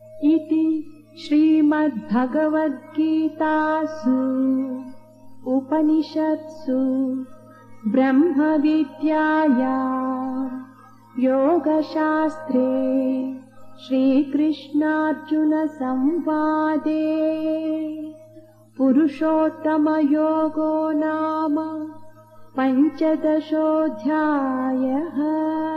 इति श्रीमद्भगवद्गीतासु उपनिषत्सु ब्रह्मविद्यायां योगशास्त्रे श्रीकृष्णार्जुनसंवादे पुरुषोत्तमयोगो नाम 15. अध्यायः।